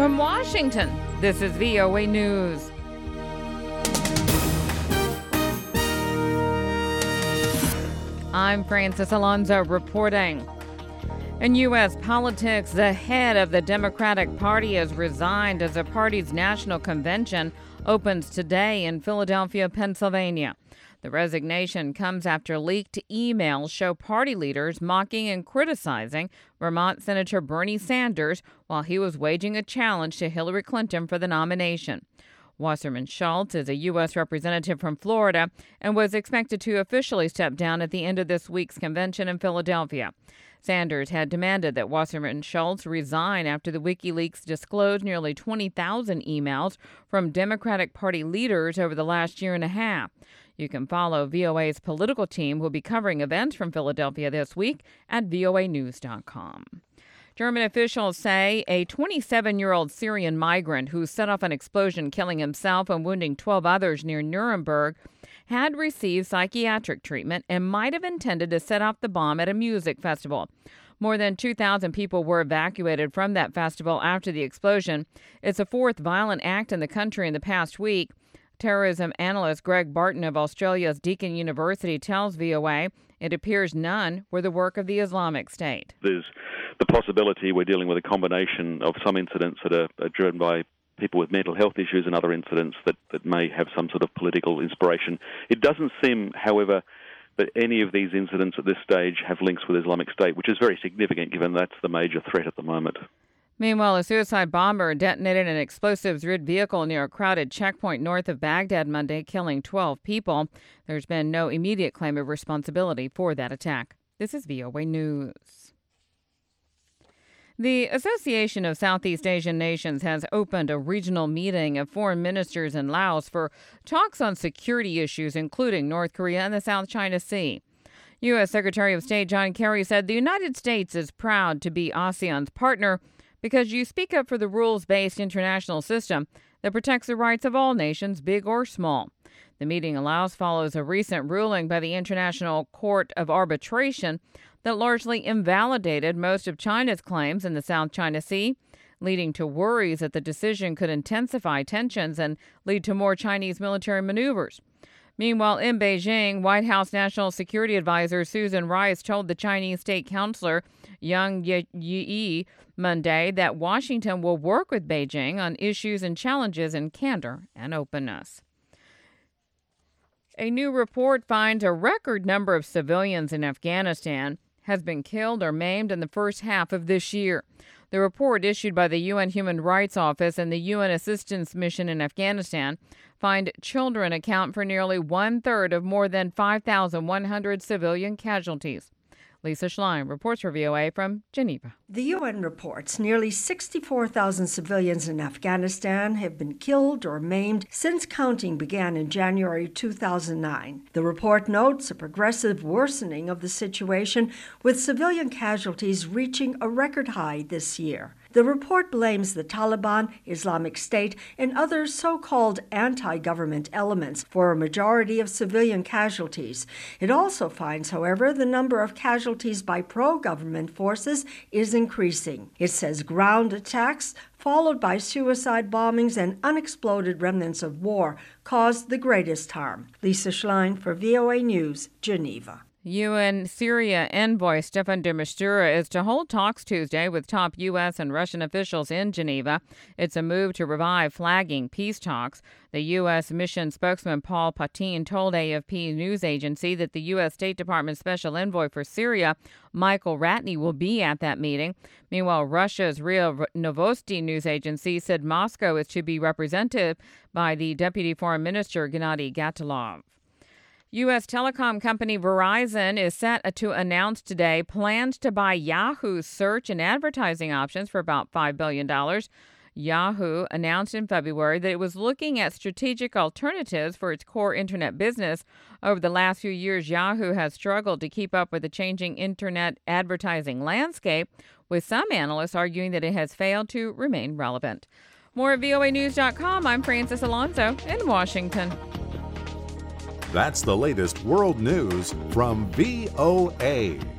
From Washington, this is VOA News. I'm Francis Alonso reporting. In U.S. politics, the head of the Democratic Party has resigned as the party's national convention opens today in Philadelphia, Pennsylvania. The resignation comes after leaked emails show party leaders mocking and criticizing Vermont Senator Bernie Sanders while he was waging a challenge to Hillary Clinton for the nomination. Wasserman Schultz is a U.S. representative from Florida and was expected to officially step down at the end of this week's convention in Philadelphia. Sanders had demanded that Wasserman Schultz resign after the WikiLeaks disclosed nearly 20,000 emails from Democratic Party leaders over the last year and a half. You can follow VOA's political team, who will be covering events from Philadelphia this week at voanews.com. German officials say a 27-year-old Syrian migrant who set off an explosion killing himself and wounding 12 others near Nuremberg had received psychiatric treatment and might have intended to set off the bomb at a music festival. More than 2,000 people were evacuated from that festival after the explosion. It's the fourth violent act in the country in the past week. Terrorism analyst Greg Barton of Australia's Deakin University tells VOA it appears none were the work of the Islamic State. There's the possibility we're dealing with a combination of some incidents that are driven by people with mental health issues and other incidents that may have some sort of political inspiration. It doesn't seem, however, that any of these incidents at this stage have links with Islamic State, which is very significant given that's the major threat at the moment. Meanwhile, a suicide bomber detonated an explosives-rid vehicle near a crowded checkpoint north of Baghdad Monday, killing 12 people. There's been no immediate claim of responsibility for that attack. This is VOA News. The Association of Southeast Asian Nations has opened a regional meeting of foreign ministers in Laos for talks on security issues, including North Korea and the South China Sea. U.S. Secretary of State John Kerry said the United States is proud to be ASEAN's partner because you speak up for the rules-based international system that protects the rights of all nations, big or small. The meeting in Laos follows a recent ruling by the International Court of Arbitration that largely invalidated most of China's claims in the South China Sea, leading to worries that the decision could intensify tensions and lead to more Chinese military maneuvers. Meanwhile, in Beijing, White House National Security Advisor Susan Rice told the Chinese State Counselor Yang Yi Monday that Washington will work with Beijing on issues and challenges in candor and openness. A new report finds a record number of civilians in Afghanistan has been killed or maimed in the first half of this year. The report issued by the UN Human Rights Office and the UN Assistance Mission in Afghanistan find children account for nearly one-third of more than 5,100 civilian casualties. Lisa Schlein reports for VOA from Geneva. The UN reports nearly 64,000 civilians in Afghanistan have been killed or maimed since counting began in January 2009. The report notes a progressive worsening of the situation, with civilian casualties reaching a record high this year. The report blames the Taliban, Islamic State, and other so-called anti-government elements for a majority of civilian casualties. It also finds, however, the number of casualties by pro-government forces is increasing. It says ground attacks, followed by suicide bombings and unexploded remnants of war, caused the greatest harm. Lisa Schlein for VOA News, Geneva. UN Syria envoy Staffan de Mistura is to hold talks Tuesday with top U.S. and Russian officials in Geneva. It's a move to revive flagging peace talks. The U.S. mission spokesman Paul Patin told AFP news agency that the U.S. State Department Special Envoy for Syria, Michael Ratney, will be at that meeting. Meanwhile, Russia's RIA Novosti news agency said Moscow is to be represented by the Deputy Foreign Minister Gennady Gatilov. U.S. telecom company Verizon is set to announce today plans to buy Yahoo's search and advertising options for about $5 billion. Yahoo announced in February that it was looking at strategic alternatives for its core internet business. Over the last few years, Yahoo has struggled to keep up with the changing internet advertising landscape, with some analysts arguing that it has failed to remain relevant. More at voanews.com. I'm Francis Alonso in Washington. That's the latest world news from VOA.